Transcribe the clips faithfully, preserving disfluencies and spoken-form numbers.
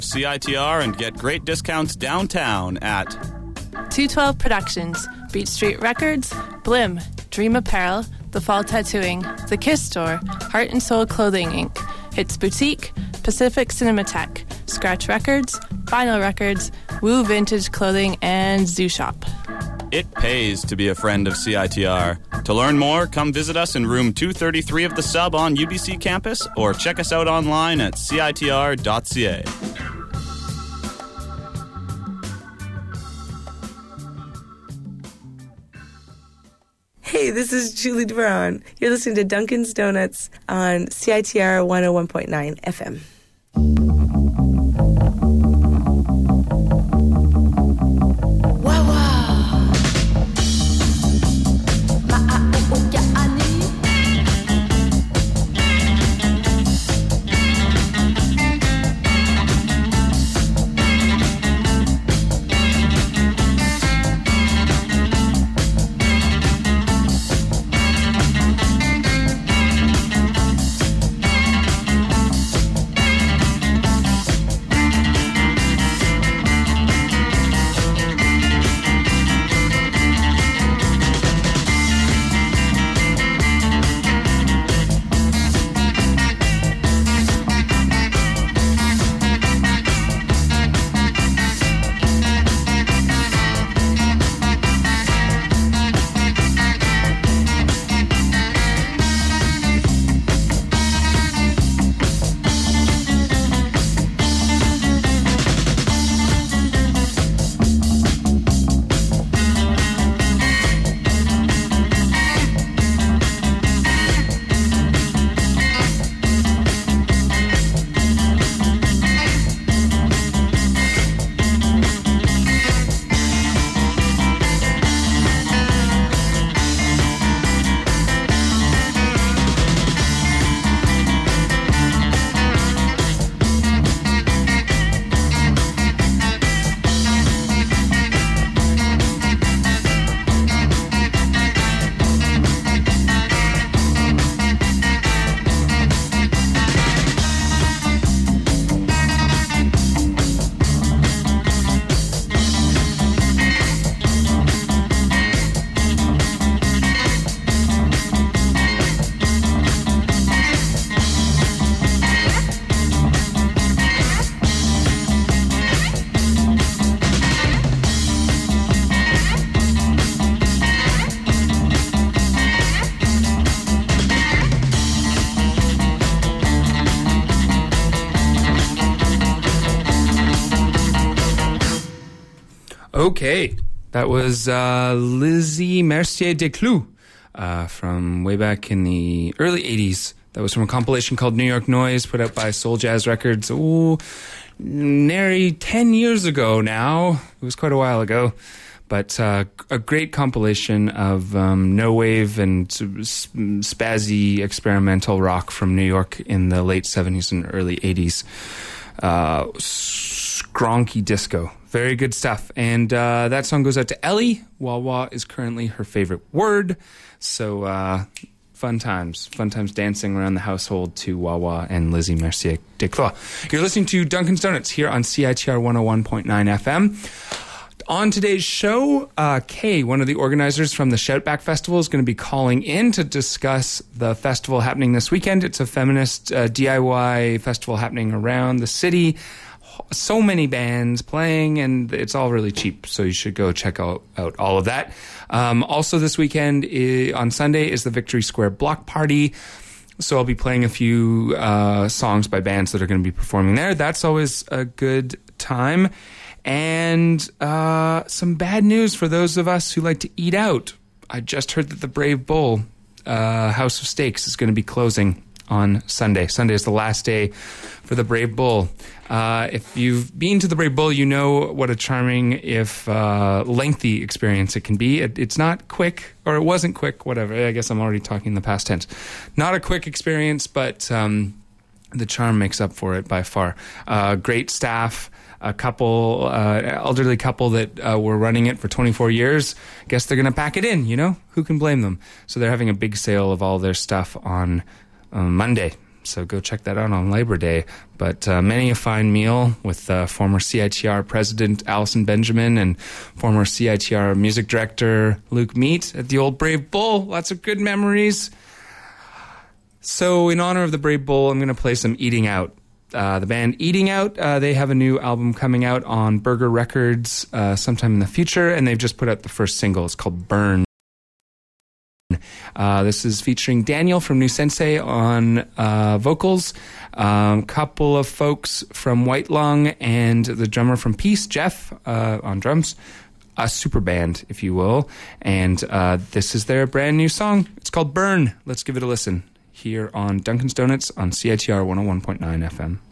C I T R and get great discounts downtown at two twelve Productions, Beach Street Records, Blim, Dream Apparel, The Fall Tattooing, The Kiss Store, Heart and Soul Clothing Incorporated, Hits Boutique, Pacific Cinematheque, Scratch Records, Vinyl Records, Woo Vintage Clothing, and Zoo Shop. It pays to be a friend of C I T R. To learn more, come visit us in room two thirty-three of the Sub on U B C campus or check us out online at C I T R dot C A. Hey, this is Julie DeBron. You're listening to Dunkin's Donuts on C I T R one oh one point nine F M. Okay, that was uh, Lizzie Mercier-Desclous uh, from way back in the early eighties. That was from a compilation called New York Noise, put out by Soul Jazz Records, oh, nearly ten years ago now. It was quite a while ago. But uh, a great compilation of um, no-wave and spazzy experimental rock from New York in the late seventies and early eighties. Uh, skronky disco. Very good stuff. And uh, that song goes out to Ellie. Wah-wah is currently her favorite word. So uh, fun times. Fun times dancing around the household to Wah-wah and Lizzie Mercier-Desclous. You're listening to Dunkin's Donuts here on C I T R one oh one point nine F M. On today's show, uh, Kay, one of the organizers from the Shoutback Festival, is going to be calling in to discuss the festival happening this weekend. It's a feminist uh, D I Y festival happening around the city. So many bands playing, and it's all really cheap, so you should go check out, out all of that. Um, also this weekend, is, on Sunday, is the Victory Square Block Party. So I'll be playing a few uh, songs by bands that are going to be performing there. That's always a good time. And uh, some bad news for those of us who like to eat out. I just heard that the Brave Bull uh, House of Steaks is going to be closing on Sunday. Sunday is the last day for the Brave Bull. Uh, if you've been to the Brave Bull, you know what a charming, if uh, lengthy experience it can be. It, it's not quick, or it wasn't quick, whatever. I guess I'm already talking in the past tense. Not a quick experience, but um, the charm makes up for it by far. Uh, great staff. A couple, uh, elderly couple that uh, were running it for twenty-four years. Guess they're going to pack it in, you know? Who can blame them? So they're having a big sale of all their stuff on uh, Monday. So go check that out on Labor Day. But uh, many a fine meal with uh, former C I T R President Allison Benjamin and former C I T R Music Director Luke Meat at the old Brave Bull. Lots of good memories. So in honor of the Brave Bull, I'm going to play some Eating Out. Uh, the band Eating Out, uh, they have a new album coming out on Burger Records uh, sometime in the future, and they've just put out the first single. It's called Burn. Uh, this is featuring Daniel from New Sensei on uh, vocals, a um, couple of folks from White Lung, and the drummer from Peace, Jeff, uh, on drums. A super band, if you will. And uh, this is their brand new song. It's called Burn. Let's give it a listen here on Duncan's Donuts on C I T R one oh one point nine F M.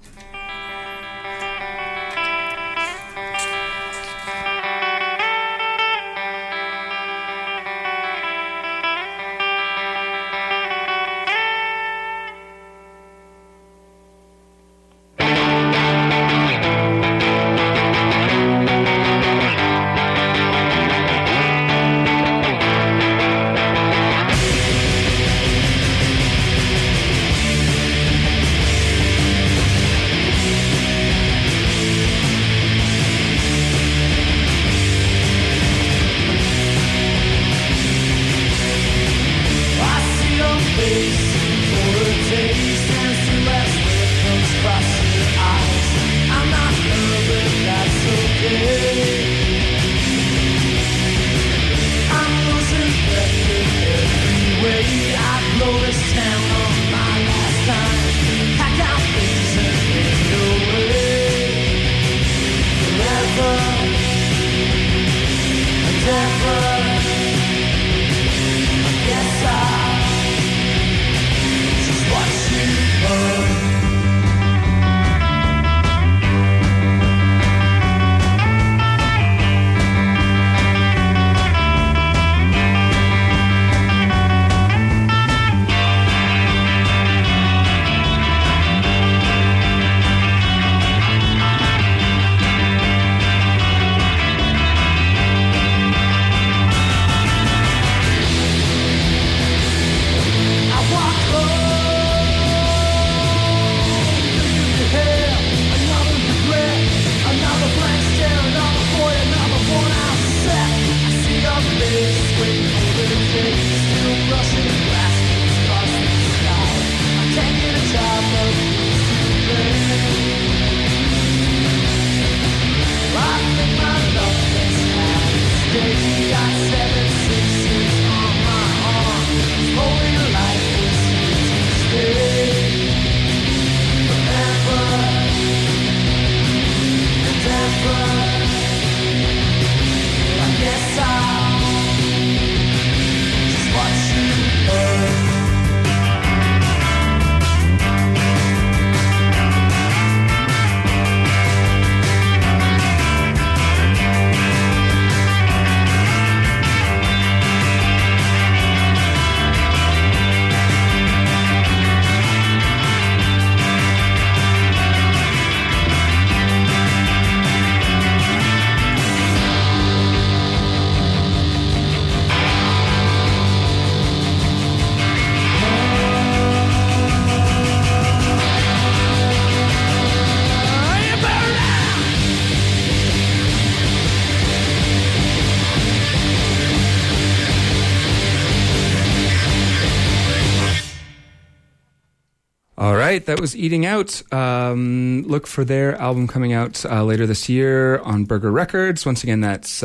All right, that was Eating Out. Um, look for their album coming out uh, later this year on Burger Records. Once again, that's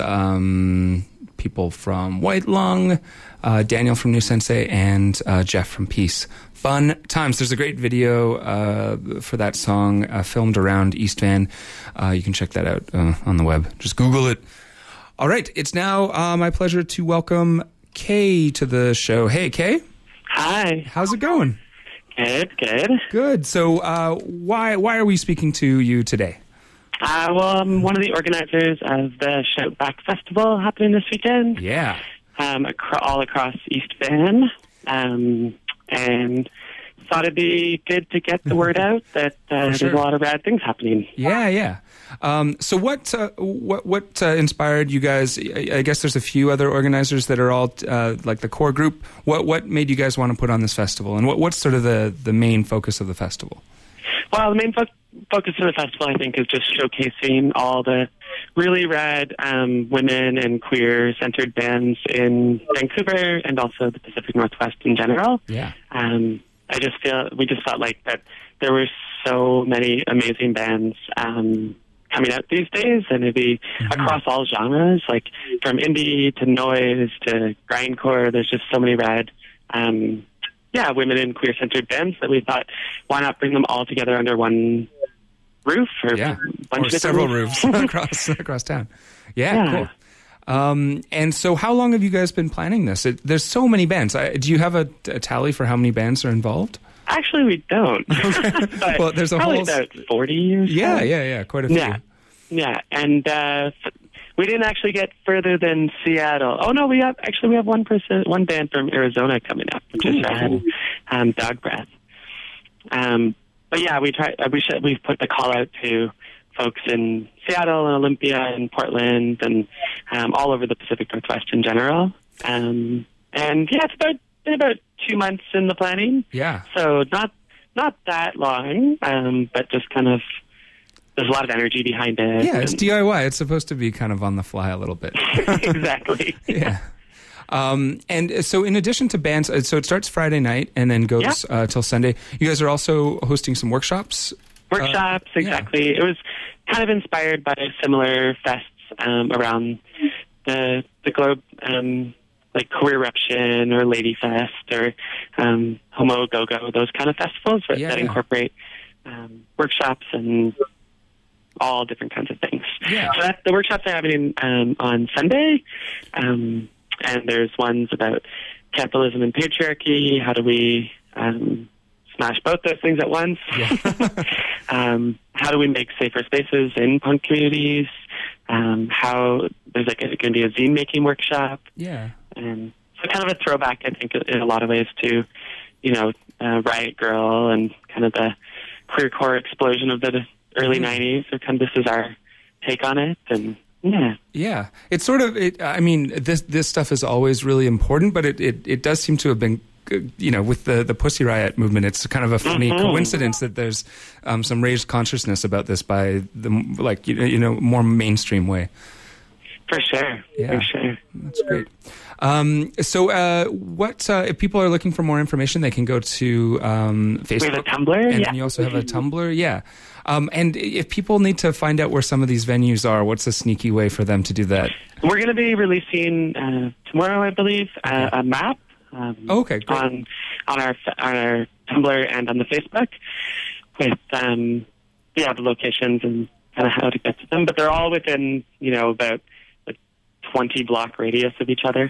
um, people from White Lung, uh, Daniel from New Sensei, and uh, Jeff from Peace. Fun times. There's a great video uh, for that song uh, filmed around East Van. Uh, you can check that out uh, on the web. Just Google it. All right, it's now uh, my pleasure to welcome Kay to the show. Hey, Kay. Hi. How's it going? Good, good. Good. So uh, why why are we speaking to you today? Uh, well, I'm one of the organizers of the Shout Back Festival happening this weekend. Yeah. Um, acro- all across East Van. Um, and thought it'd be good to get the word out that uh, sure. there's a lot of rad things happening. Yeah, yeah. Um, so what uh, what what uh, inspired you guys? I, I guess there's a few other organizers that are all uh, like the core group. What what made you guys want to put on this festival, and what what's sort of the, the main focus of the festival? Well, the main fo- focus of the festival, I think, is just showcasing all the really rad um, women and queer-centered bands in Vancouver and also the Pacific Northwest in general. Yeah. Um, I just feel we just felt like that there were so many amazing bands um, coming out these days, and it'd be mm-hmm. across all genres, like from indie to noise to grindcore. There's just so many rad, um, yeah, women and queer-centered bands that we thought, why not bring them all together under one roof or yeah, bunch or of several roofs, roofs across across town. Yeah, yeah. cool. Um, and so, how long have you guys been planning this? It, there's so many bands. I, do you have a, a tally for how many bands are involved? Actually, we don't. But well, there's a probably whole about forty or so. Yeah, yeah, yeah, quite a few. Yeah, yeah, and uh, we didn't actually get further than Seattle. Oh no, we have actually we have one person, one band from Arizona coming up, which Ooh, is rad. cool. Um, Dog Breath. Um, but yeah, we try. We should. We've put the call out to folks in Seattle and Olympia and Portland and um, all over the Pacific Northwest in general. Um, and yeah, it's about been about two months in the planning. Yeah. So not not that long, um, but just kind of there's a lot of energy behind it. Yeah, it's and- D I Y. It's supposed to be kind of on the fly a little bit. Exactly. Yeah. Um, and so in addition to bands, uh, so it starts Friday night and then goes Yeah. uh, till Sunday. You guys are also hosting some workshops? Workshops, Uh, exactly. yeah. It was kind of inspired by similar fests um, around the the globe, um, like Queer Eruption or Lady Fest or um, Homo Go Go, those kind of festivals that, Yeah, that yeah. incorporate um, workshops and all different kinds of things. Yeah. So that, the workshops are happening um, on Sunday, um, and there's ones about capitalism and patriarchy. How do we um, smash both those things at once? Yeah. um, how do we make safer spaces in punk communities? Um, how there's like going to be a zine making workshop, Yeah. and so kind of a throwback, I think, in a lot of ways to, you know, uh, Riot Girl and kind of the queercore explosion of the early nineties. So kind of this is our take on it, and yeah. Yeah, it's sort of. It, I mean, this this stuff is always really important, but it, it, it does seem to have been, you know, with the, the Pussy Riot movement. It's kind of a funny Mhm. coincidence that there's um, some raised consciousness about this by the like you know, you know more mainstream way. For sure. Yeah. For sure. That's great. Um, so, uh, what uh, if people are looking for more information? They can go to um, Facebook. We have a Tumblr. And yeah. then you also have a Tumblr, yeah. Um, and if people need to find out where some of these venues are, what's a sneaky way for them to do that? We're going to be releasing uh, tomorrow, I believe, uh, a map um, Oh, okay, great. on on our on our Tumblr and on the Facebook with um, yeah the locations and kind of how to get to them. But they're all within you know about a twenty block radius of each other.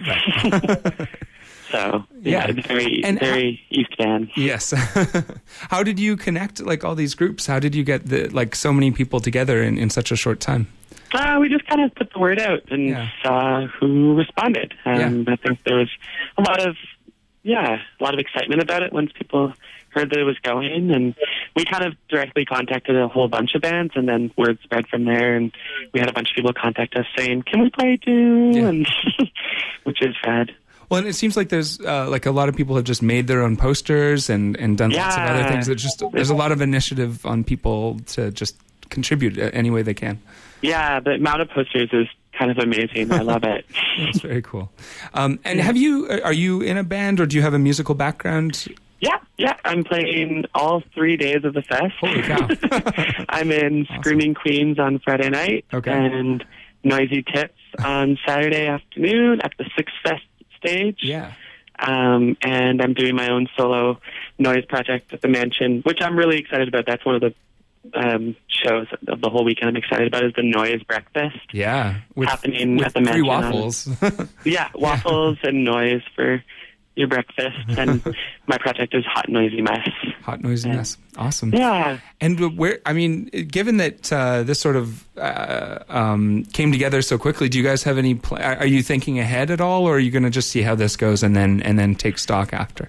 So yeah, Yeah. it's very And very East Van. Yes. How did you connect like all these groups? How did you get the like so many people together in, in such a short time? Uh, we just kind of put the word out and Yeah. saw who responded. Um, Yeah. I think there was a lot of, yeah, a lot of excitement about it once people heard that it was going. And we kind of directly contacted a whole bunch of bands, and then word spread from there. And we had a bunch of people contact us saying, "Can we play too?" Yeah. And which is rad. Well, and it seems like there's uh, like a lot of people have just made their own posters and, and done lots of other Yeah. things. It's just there's a lot of initiative on people to just contribute any way they can. Yeah, the amount of posters is kind of amazing. I love it. That's very cool. Um, and have you are you in a band or do you have a musical background? Yeah, yeah. I'm playing all three days of the fest. Holy cow! I'm in Awesome. Screaming Queens on Friday night Okay. and Noisy Tits on Saturday afternoon at the Six Fest stage. Yeah. Um, and I'm doing my own solo noise project at the Mansion, which I'm really excited about. That's one of the um, shows of the whole weekend I'm excited about is the Noise Breakfast. Yeah. With, Happening with at the free Mansion on- waffles. Yeah, waffles and noise for your breakfast. And my project is Hot Noisy Mess. Hot noisiness. Awesome. Yeah. And where, I mean, given that uh, this sort of uh, um, came together so quickly, do you guys have any? Pl- are you thinking ahead at all, or are you going to just see how this goes and then and then take stock after?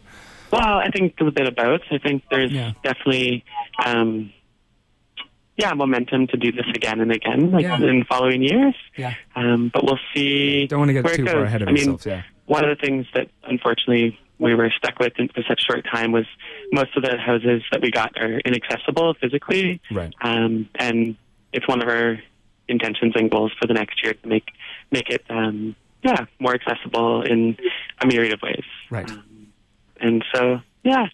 Well, I think a bit of both. I think there's Yeah. definitely, um, yeah, momentum to do this again and again, like Yeah. in following years. Yeah. Um, but we'll see. Don't want to get where it too far goes. ahead of I mean, ourselves, yeah. one of the things that unfortunately we were stuck with in, for such short time was most of the houses that we got are inaccessible physically. Right. Um, and it's one of our intentions and goals for the next year to make make it, um, yeah, more accessible in a myriad of ways. Right. Um, and so, yeah.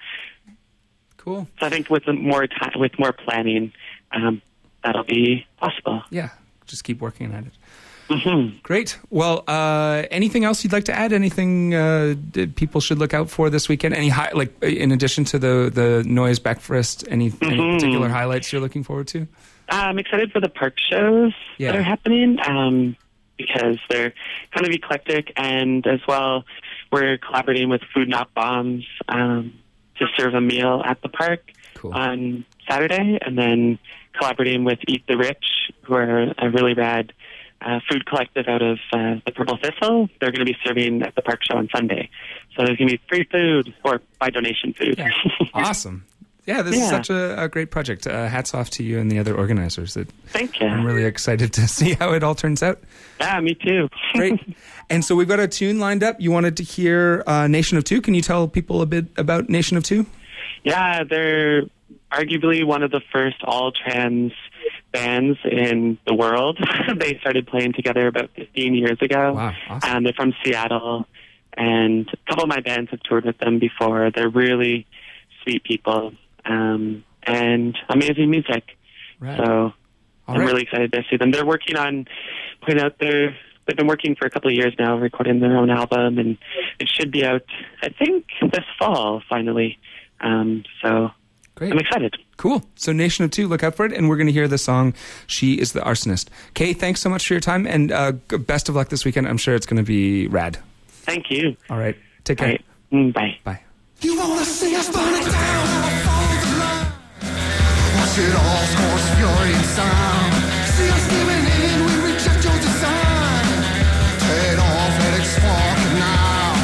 Cool. So I think with the more time, with more planning, um, that'll be possible. Yeah. Just keep working at it. Mm-hmm. Great. Well, uh, anything else you'd like to add? Anything uh, that people should look out for this weekend? Any high, like in addition to the the Noise Breakfast? Any, Mm-hmm. any particular highlights you're looking forward to? I'm excited for the park shows Yeah. that are happening um, because they're kind of eclectic, and as well, we're collaborating with Food Not Bombs um, to serve a meal at the park Cool. on Saturday, and then collaborating with Eat the Rich, who are a really rad uh, food collective out of uh, the Purple Thistle. They're going to be serving at the park show on Sunday, so there's going to be free food or by donation food. Yeah. Awesome. Yeah, this is Yeah. such a, a great project. Uh, hats off to you and the other organizers. It, Thank you. I'm really excited to see how it all turns out. Yeah, me too. Great. And so we've got a tune lined up. You wanted to hear uh, Nation of Two. Can you tell people a bit about Nation of Two? Yeah, they're arguably one of the first all-trans bands in the world. They started playing together about fifteen years ago. Wow, awesome. And they're from Seattle, and a couple of my bands have toured with them before. They're really sweet people um, and amazing music. Right. So All I'm right. really excited to see them. They're working on putting out their... They've been working for a couple of years now, recording their own album, and it should be out, I think, this fall, finally. Um, so Great. I'm excited. Cool. So Nation of Two, look out for it. And we're going to hear the song, She is the Arsonist. Kay, thanks so much for your time, and uh, g- best of luck this weekend. I'm sure it's going to be rad. Thank you. All right. Take All care. right. Mm, bye. Bye. You wanna see us burn it down on a false line. Watch it all scorch fury and sound. See us giving in, we reject your design. Head off, headache sparking now.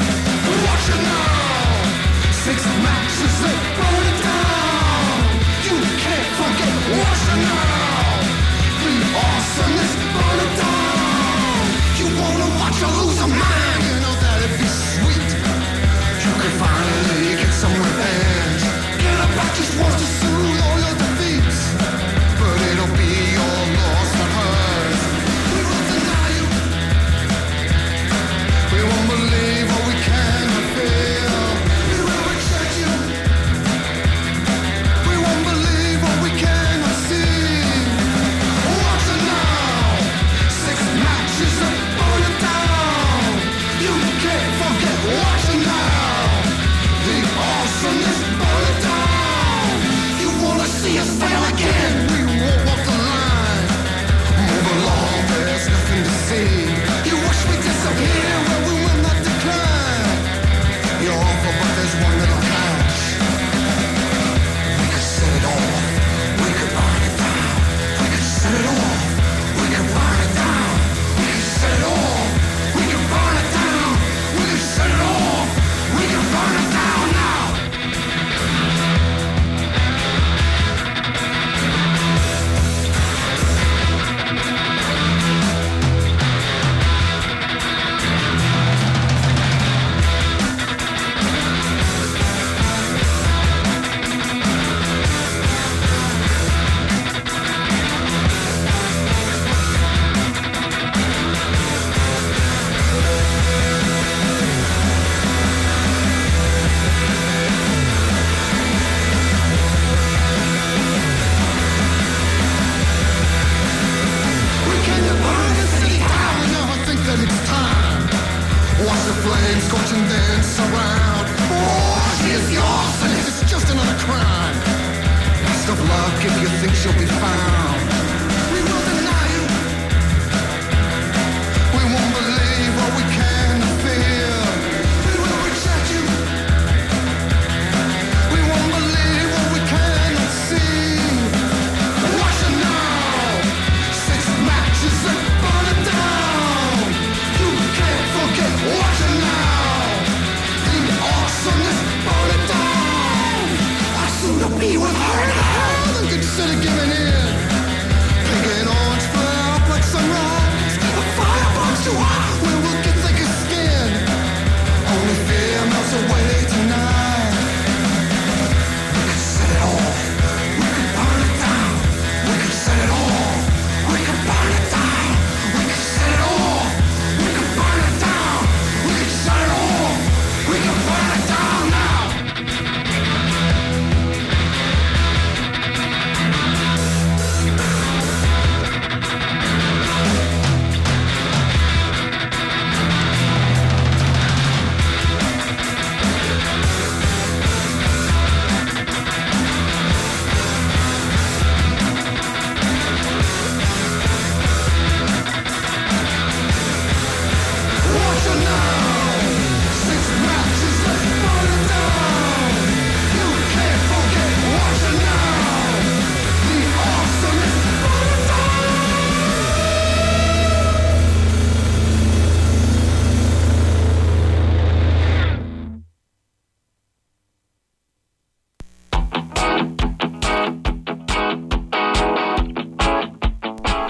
Watch it now. Six matches, they burn it down. You can't forget, watch it now. The awesomeness, burn it down. You wanna watch her lose her mind. You know that'd be sweet. You could finally get some revenge. Get her back just once to soothe all your defeats. But it'll be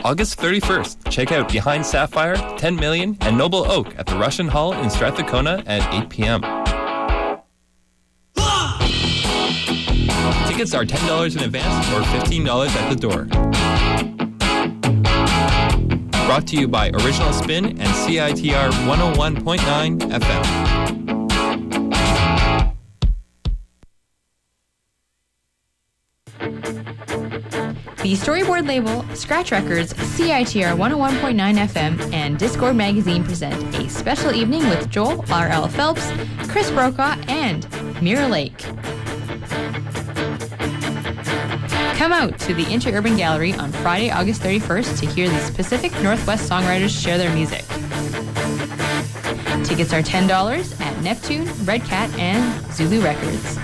August thirty-first, check out Behind Sapphire, ten million, and Noble Oak at the Russian Hall in Strathcona at eight p.m. Tickets are ten dollars in advance or fifteen dollars at the door. Brought to you by Original Spin and C I T R one oh one point nine F M. The Storyboard label, Scratch Records, C I T R one oh one point nine F M, and Discord Magazine present a special evening with Joel R L. Phelps, Chris Brokaw, and Mirror Lake. Come out to the Interurban Gallery on Friday, August thirty-first to hear the Pacific Northwest songwriters share their music. Tickets are ten dollars at Neptune, Red Cat, and Zulu Records.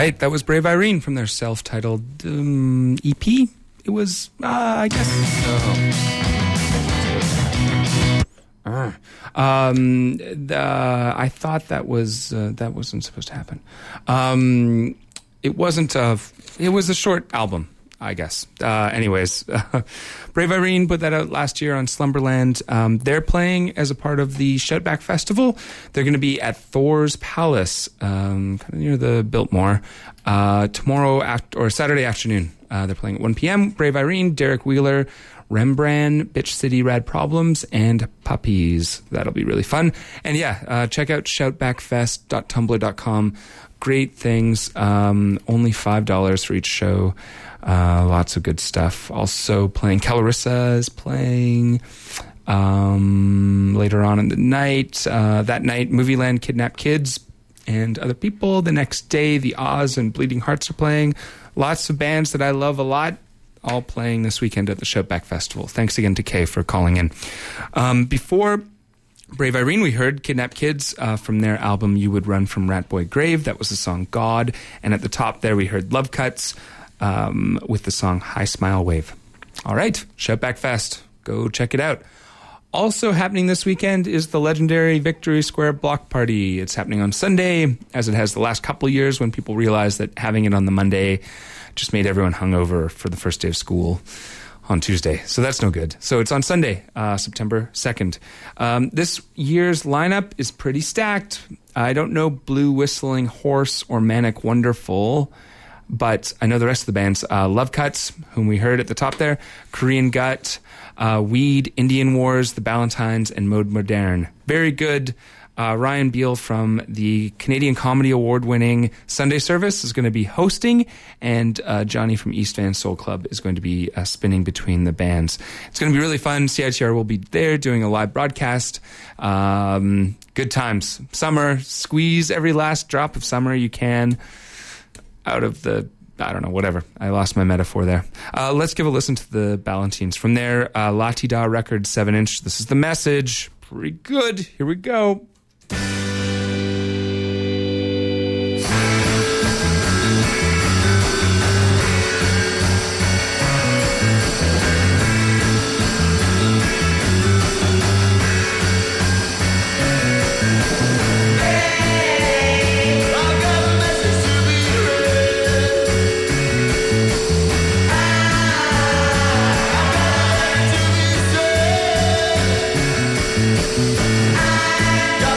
right, that was Brave Irene from their self-titled um, E P. It was, uh, I guess. Oh. Uh, um, the, I thought that was uh, that wasn't supposed to happen. Um, it wasn't. A, it was a short album, I guess. Uh, anyways, uh, Brave Irene put that out last year on Slumberland. Um, they're playing as a part of the Shoutback Festival. They're going to be at Thor's Palace, um, kind of near the Biltmore, uh, tomorrow aft- or Saturday afternoon. Uh, they're playing at one p.m. Brave Irene, Derek Wheeler, Rembrandt, Bitch City, Rad Problems, and Puppies. That'll be really fun. And yeah, uh, check out shoutback fest dot tumblr dot com. Great things. Um, only five dollars for each show. Uh, lots of good stuff. Also playing, Calarissa is playing um, later on in the night. Uh, that night, Movieland Kidnapped Kids and other people. The next day, The Oz and Bleeding Hearts are playing. Lots of bands that I love a lot, all playing this weekend at the Shoutback Festival. Thanks again to Kay for calling in. Um, before Brave Irene, we heard Kidnapped Kids uh, from their album You Would Run From Ratboy Grave. That was the song God. And at the top there, we heard Love Cuts um, with the song High Smile Wave. All right, Shoutback Fest. Go check it out. Also happening this weekend is the legendary Victory Square Block Party. It's happening on Sunday, as it has the last couple of years when people realized that having it on the Monday just made everyone hungover for the first day of school on Tuesday. So that's no good. So it's on Sunday, uh, September second. Um, this year's lineup is pretty stacked. I don't know Blue Whistling Horse or Manic Wonderful, but I know the rest of the bands. Uh, Love Cuts, whom we heard at the top there, Korean Gut, uh, Weed, Indian Wars, The Ballantines, and Mode Moderne. Very good. Uh, Ryan Beal from the Canadian Comedy Award-winning Sunday Service is going to be hosting, and uh, Johnny from East Van Soul Club is going to be uh, spinning between the bands. It's going to be really fun. C I T R will be there doing a live broadcast. Um, good times. Summer. Squeeze every last drop of summer you can out of the... I don't know, whatever. I lost my metaphor there. Uh, let's give a listen to the Ballantines. From their uh, La Ti Da Records seven inch, this is The Message. Pretty good. Here we go. I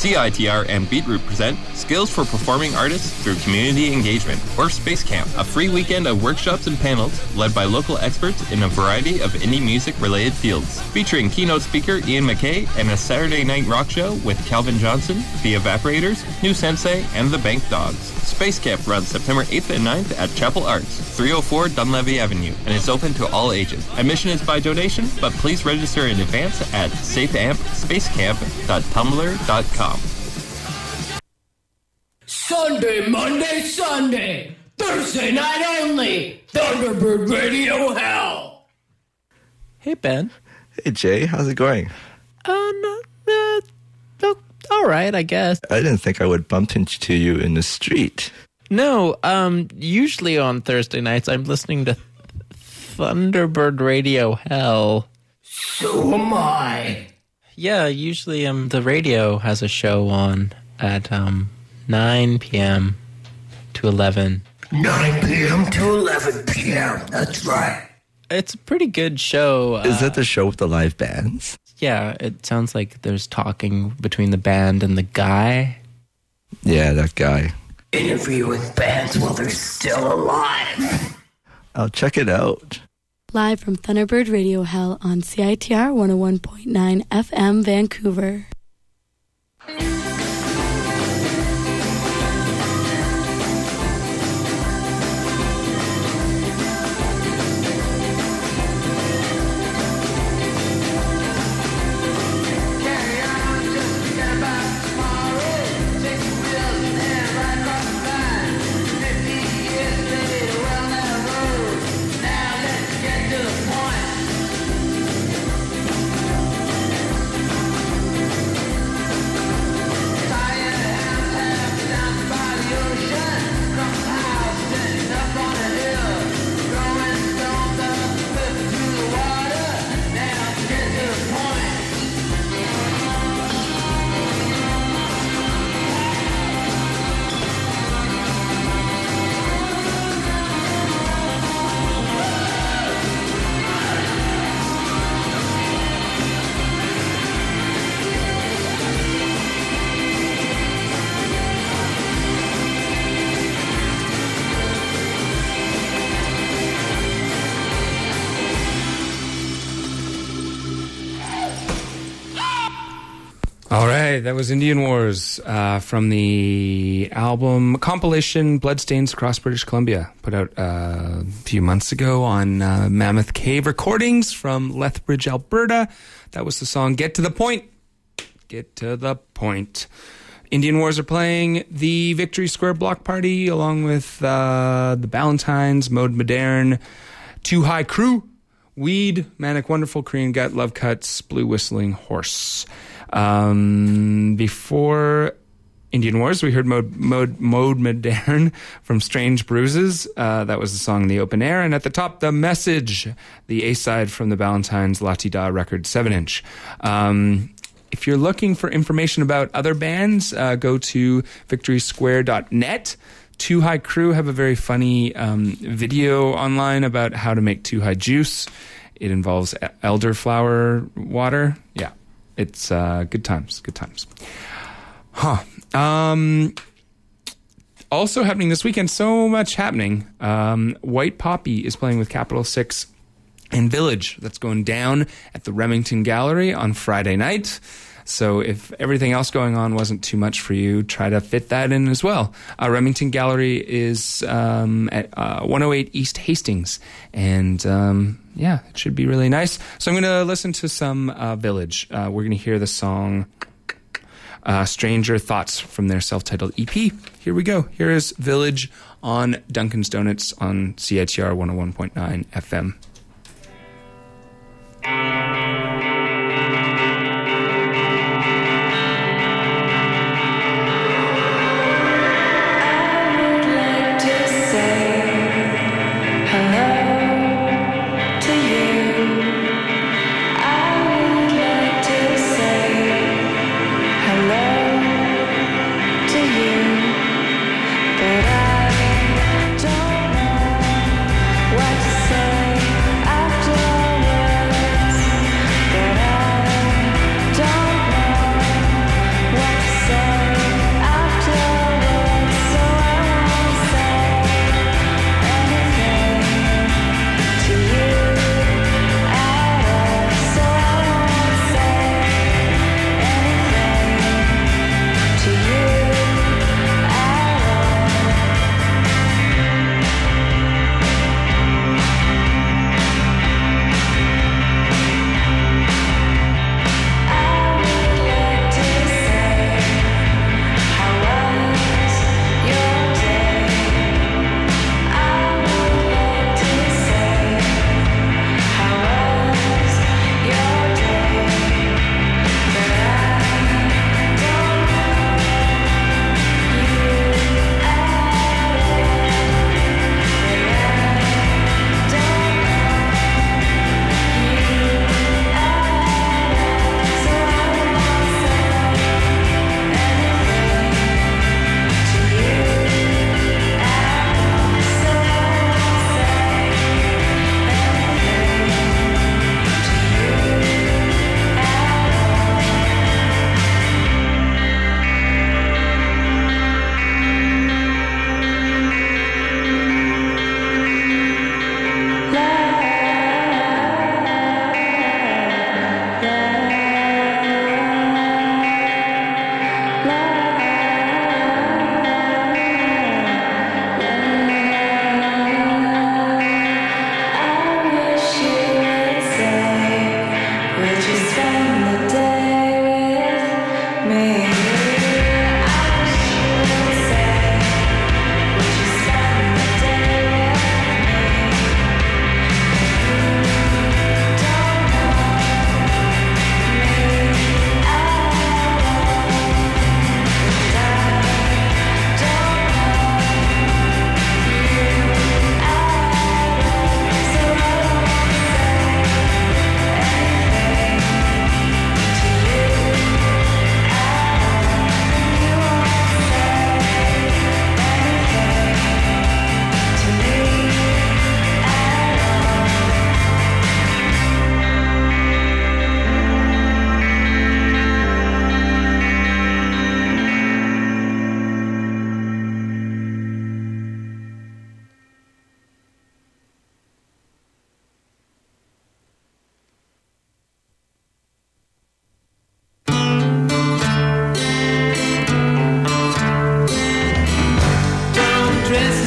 C I T R and Beatroot present Skills for Performing Artists Through Community Engagement, or Space Camp, a free weekend of workshops and panels led by local experts in a variety of indie music-related fields. Featuring keynote speaker Ian McKay and a Saturday night rock show with Calvin Johnson, The Evaporators, New Sensei, and The Bank Dogs. Space Camp runs September eighth and ninth at Chapel Arts, three oh four Dunlevy Avenue, and is open to all ages. Admission is by donation, but please register in advance at safe amp spacecamp dot tumblr dot com. Sunday, Monday, Sunday, Thursday night only, Thunderbird Radio Hell. Hey, Ben. Hey, Jay. How's it going? Uh, no, uh, oh, all right, I guess. I didn't think I would bump into you in the street. No, um, usually on Thursday nights, I'm listening to Thunderbird Radio Hell. So am I. Yeah, usually um, the radio has a show on at um, nine p.m. to eleven. nine p.m. to eleven p.m. That's right. It's a pretty good show. Is uh, that the show with the live bands? Yeah, it sounds like there's talking between the band and the guy. Yeah, that guy. Interview with bands while they're still alive. I'll check it out. Live from Thunderbird Radio Hell on C I T R one oh one point nine F M Vancouver. All right, that was Indian Wars uh, from the album compilation Bloodstains Across British Columbia, put out uh, a few months ago on uh, Mammoth Cave Recordings from Lethbridge, Alberta. That was the song Get to the Point. Get to the Point. Indian Wars are playing the Victory Square Block Party along with uh, the Ballantines, Mode Moderne, Too High Crew, Weed, Manic Wonderful, Korean Gut, Love Cuts, Blue Whistling Horse. Um, before Indian Wars, we heard Mode, Mode, Mode Moderne from Strange Bruises. Uh, that was the song in the open air. And at the top, The Message, the A-side from the Ballantines La Ti Da record seven inch. Um, if you're looking for information about other bands, uh, go to victory square dot net. Too High Crew have a very funny um, video online about how to make Too High juice. It involves elderflower water. Yeah. It's uh, good times, good times. Huh. Um, also happening this weekend, so much happening. Um, White Poppy is playing with Capital Six and Village. That's going down at the Remington Gallery on Friday night. So if everything else going on wasn't too much for you, try to fit that in as well. Uh, Remington Gallery is um, at uh, one oh eight East Hastings. And um, yeah, it should be really nice. So I'm going to listen to some uh, Village. Uh, we're going to hear the song uh, Stranger Thoughts from their self-titled E P. Here we go. Here is Village on Dunkin's Donuts on C I T R one oh one point nine F M. What to say?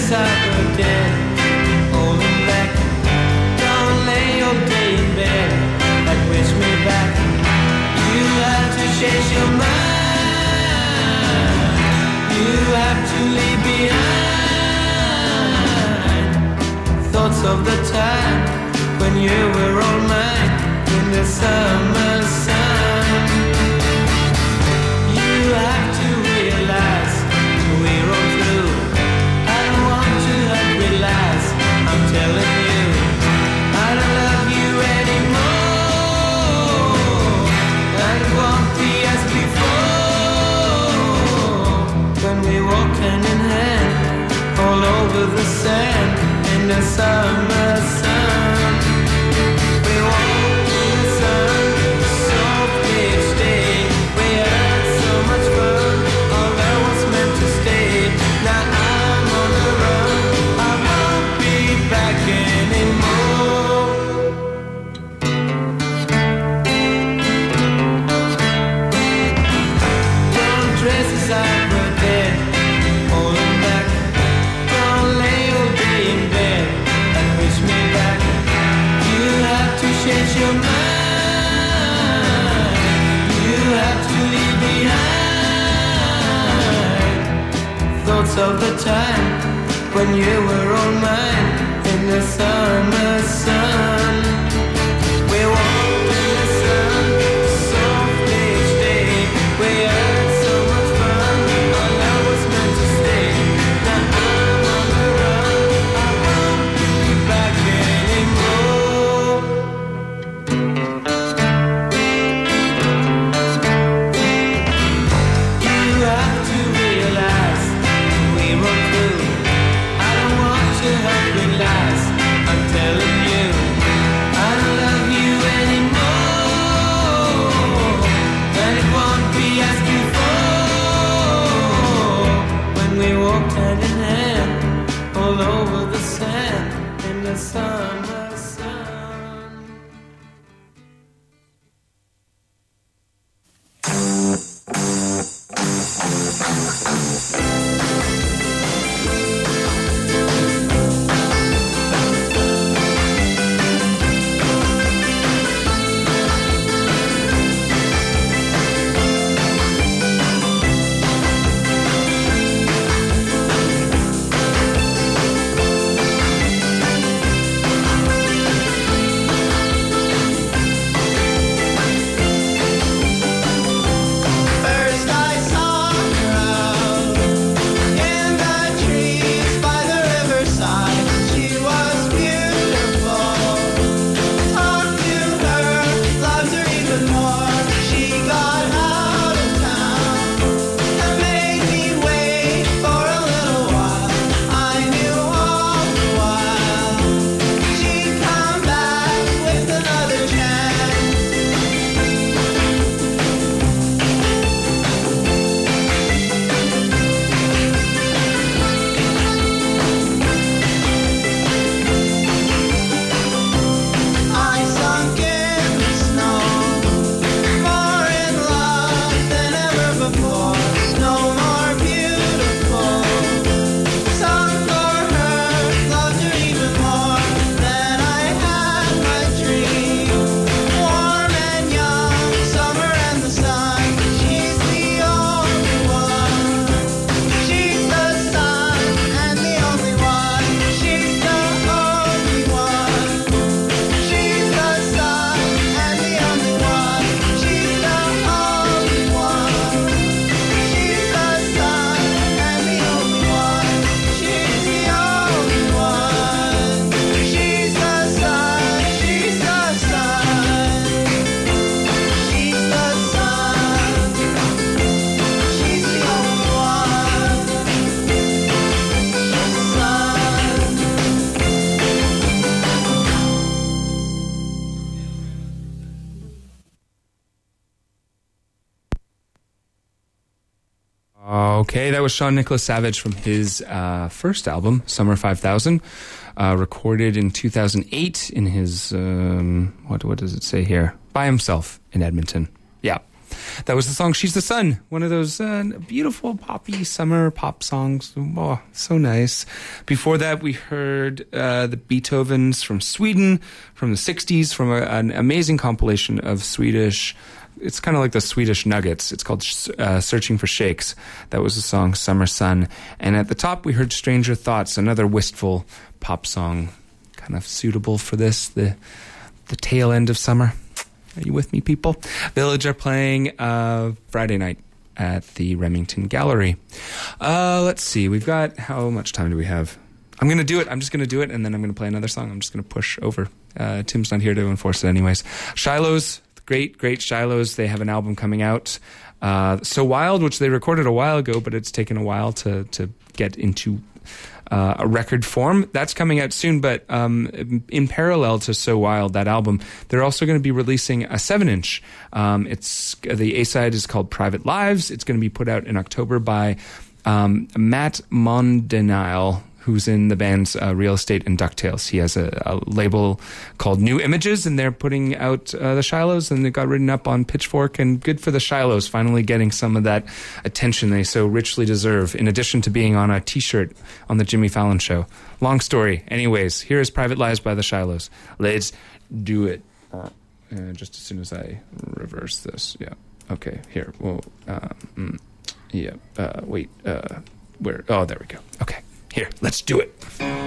dresses I were dead, old and black. Don't lay all day in bed, that wish me back. You have to change your mind. You have to leave behind thoughts of the time when you were all mine in the summer sun. You have to realize we're all through. I don't want to realize, I'm telling you, I don't love you anymore. I won't be as before. When we walk hand in hand all over the sand in the summer sun. We walk in the sun, softly each day. We had so much fun, although was meant to stay. Now I'm on the run, I won't be back anymore. Don't dress as I were dead, holding back. Don't lay all day in bed and wish me back. You have to change your mind. You have to leave behind thoughts of the time when you were all mine in the summer sun. We walked in the sun softly each day. We had so much fun, our love was meant to stay. Now I'm on the run, I won't be back anymore. You have to realize we were through. I don't want to have realize, I'm telling you, I don't love you anymore. And it won't be as before. When we walked hand in hand all over the sand in the summer sun. First I saw her out in the trees by the riverside. She was beautiful. Talked to her, loved her even more. She got out of town and made me wait for a little while. I knew all the while she'd come back with another chance. I sunk in the snow, more in love than ever before. No more beautiful. Sung for her, loved her even more than I had my dream. Warm and young, summer and the sun. She's the only one. She's the sun and the only one. She's the only one. She's the sun and the only one. She's the only one. She's the sun and the only one. She's the only one. She's the sun. She's the sun. She's the sun. She's the only one. Okay, that was Sean Nicholas Savage from his uh, first album, Summer five thousand, uh, recorded in two thousand eight in his, um, what what does it say here? By himself in Edmonton. Yeah. That was the song She's the Sun, one of those uh, beautiful poppy summer pop songs. Oh, so nice. Before that, we heard uh, the Beethovens from Sweden from the sixties, from a, an amazing compilation of Swedish. It's kind of like the Swedish Nuggets. It's called uh, Searching for Shakes. That was the song Summer Sun. And at the top, we heard Stranger Thoughts, another wistful pop song, kind of suitable for this, the the tail end of summer. Are you with me, people? Village are playing uh, Friday night at the Remington Gallery. Uh, let's see. We've got... How much time do we have? I'm going to do it. I'm just going to do it, and then I'm going to play another song. I'm just going to push over. Uh, Tim's not here to enforce it anyways. Shiloh's, great, great Shiloh's. They have an album coming out. Uh, So Wild, which they recorded a while ago, but it's taken a while to, to get into... Uh, a record form. That's coming out soon, but um, in parallel to So Wild, that album, they're also going to be releasing a seven inch. Um, it's the A-side is called Private Lives. It's going to be put out in October by um, Matt Mondenile, who's in the bands uh, Real Estate and DuckTales. He has a, a label called New Images, and they're putting out uh, the Shilohs, and they got written up on Pitchfork, and good for the Shilohs, finally getting some of that attention they so richly deserve, in addition to being on a T-shirt on the Jimmy Fallon Show. Long story. Anyways, here is Private Lives by the Shilohs. Let's do it. Uh, just as soon as I reverse this. Yeah. Okay, here. Whoa. Uh, mm, yeah. Uh, wait. Uh, where? Oh, there we go. Okay. Here, let's do it.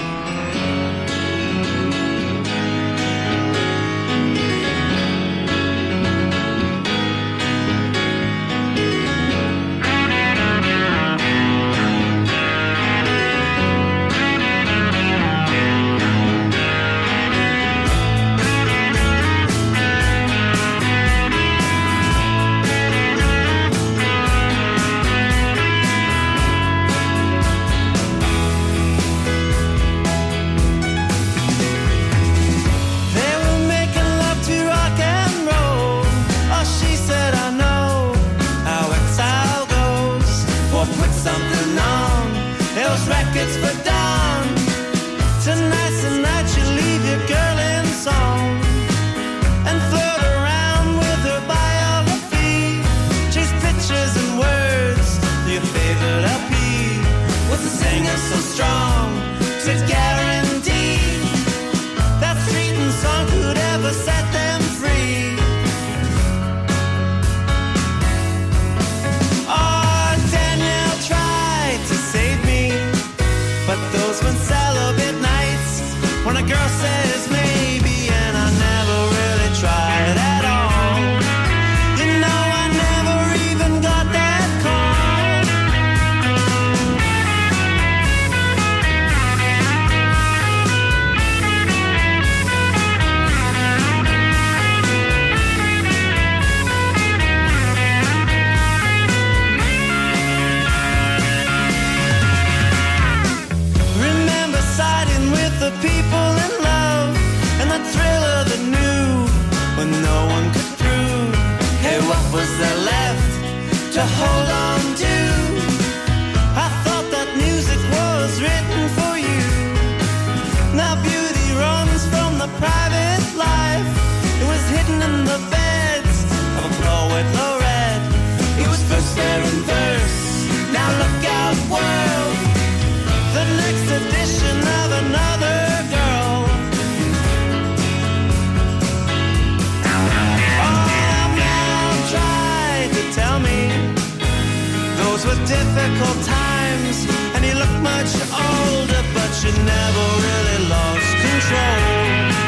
Difficult times, and you look much older, but you never really lost control.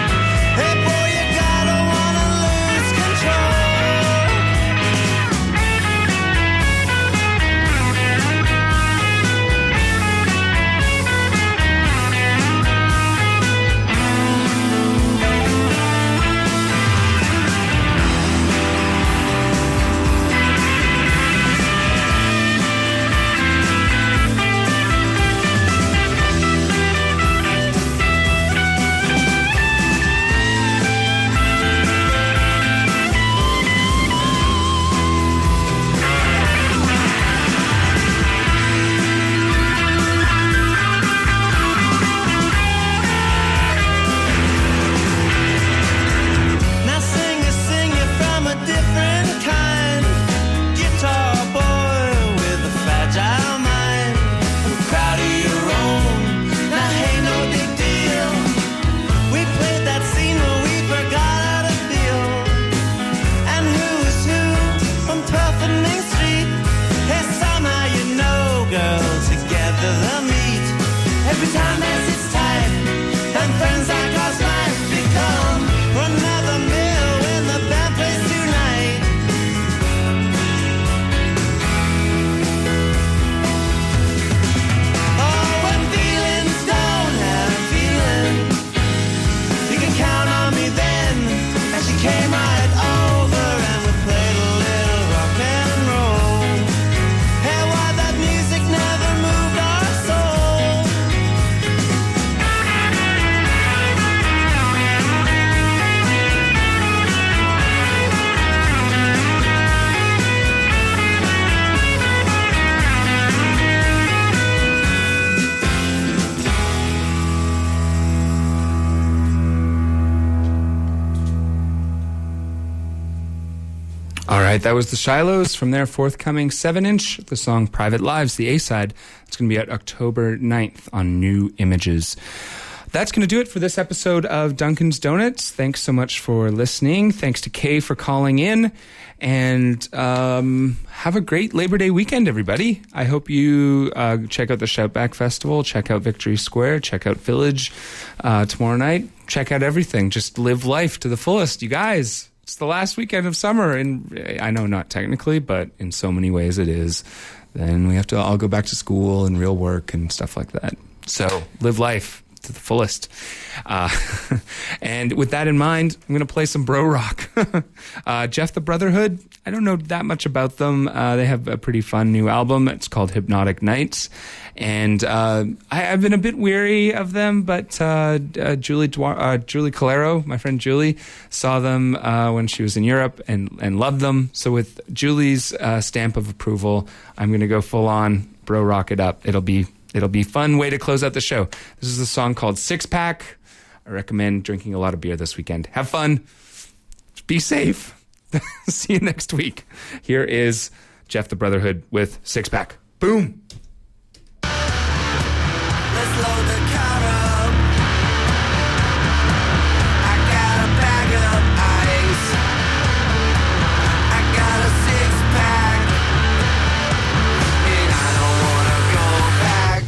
Hey boy, you gotta wanna lose Every time as it's time, and friends like us might become another meal when the band plays tonight. Oh, when feelings don't have feeling, you can count on me then. And she came right over and we played a little rock and roll. And why that music never moved our soul. All right, that was the Shilohs from their forthcoming seven inch, the song Private Lives, the A-side. It's going to be out October ninth on New Images. That's going to do it for this episode of Dunkin's Donuts. Thanks so much for listening. Thanks to Kay for calling in. And um, have a great Labor Day weekend, everybody. I hope you uh, check out the Shoutback Festival, check out Victory Square, check out Village uh, tomorrow night. Check out everything. Just live life to the fullest, you guys. It's the last weekend of summer, and I know not technically, but in so many ways it is. Then we have to all go back to school and real work and stuff like that. So live life to the fullest. Uh, and with that in mind, I'm going to play some bro rock. uh, Jeff the Brotherhood, I don't know that much about them. Uh, they have a pretty fun new album. It's called Hypnotic Nights. And uh, I, I've been a bit weary of them, but uh, uh, Julie Dwar- uh, Julie Calero, my friend Julie, saw them uh, when she was in Europe and, and loved them. So with Julie's uh, stamp of approval, I'm going to go full on bro rock it up. It'll be it'll be a fun way to close out the show. This is a song called Six Pack. I recommend drinking a lot of beer this weekend. Have fun. Be safe. See you next week. Here is Jeff the Brotherhood with Six Pack. Boom. Let's load the car up. I got a bag of ice. I got a six pack, and I don't wanna go back.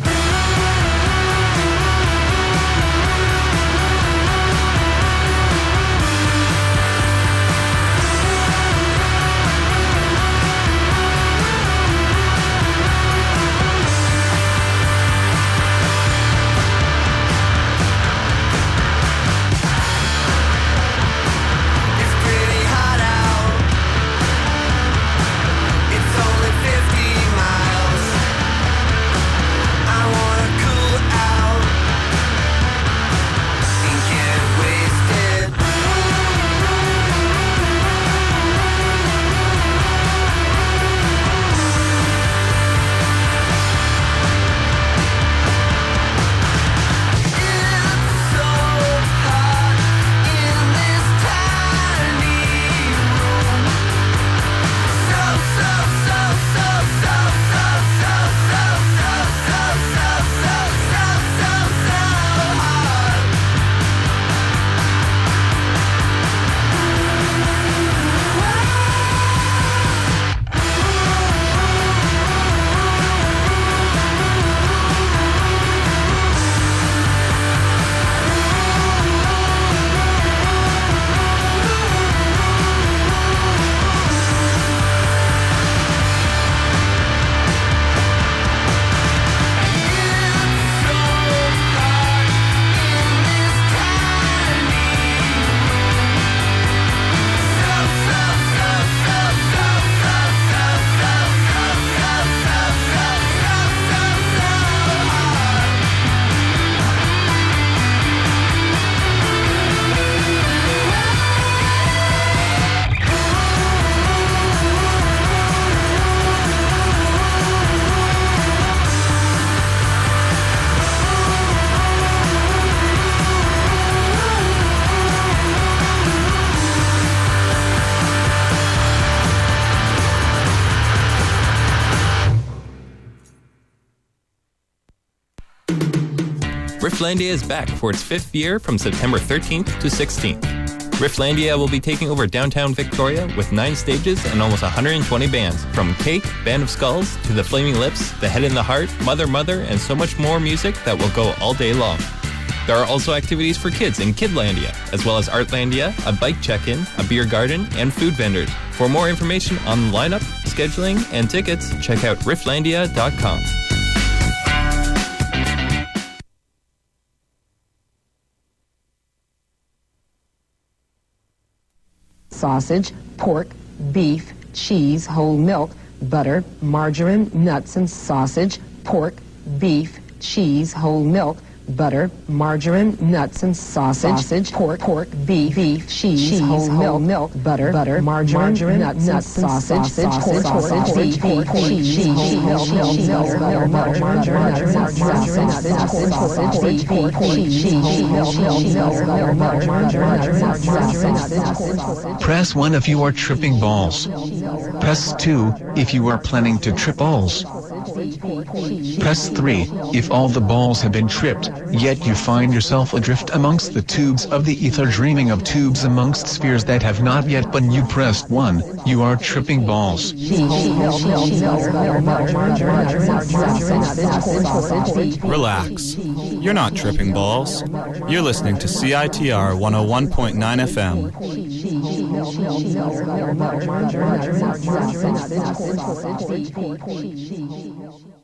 Rifflandia is back for its fifth year from September thirteenth to sixteenth. Rifflandia will be taking over downtown Victoria with nine stages and almost one hundred twenty bands, from Cake, Band of Skulls, to The Flaming Lips, The Head in the Heart, Mother Mother, and so much more music that will go all day long. There are also activities for kids in Kidlandia, as well as Artlandia, a bike check-in, a beer garden, and food vendors. For more information on lineup, scheduling, and tickets, check out rifflandia dot com. Sausage, pork, beef, cheese, whole milk, butter, margarine, nuts, and sausage, pork, beef, cheese, whole milk, butter, margarine, nuts, and sausage, sausage pork, pork, beef, beef, cheese, cheese whole, whole milk, milk, butter, butter, margarine, margarine nuts, nuts, and sausage, sausage, pork, beef, beef, cheese, whole milk, milk, milk, butter, butter, margarine, nuts, margarine, sausage, sausage, pork, cheese, cheese, milk, milk, milk, butter, butter, margarine, nuts, sausage. Press one if you are tripping balls. Press two if you are planning to trip balls. Press three if all the balls have been tripped, yet you find yourself adrift amongst the tubes of the ether, dreaming of tubes amongst spheres that have not yet been. You pressed one, you are tripping balls. Relax. You're not tripping balls. You're listening to C I T R one oh one point nine F M. Thank you.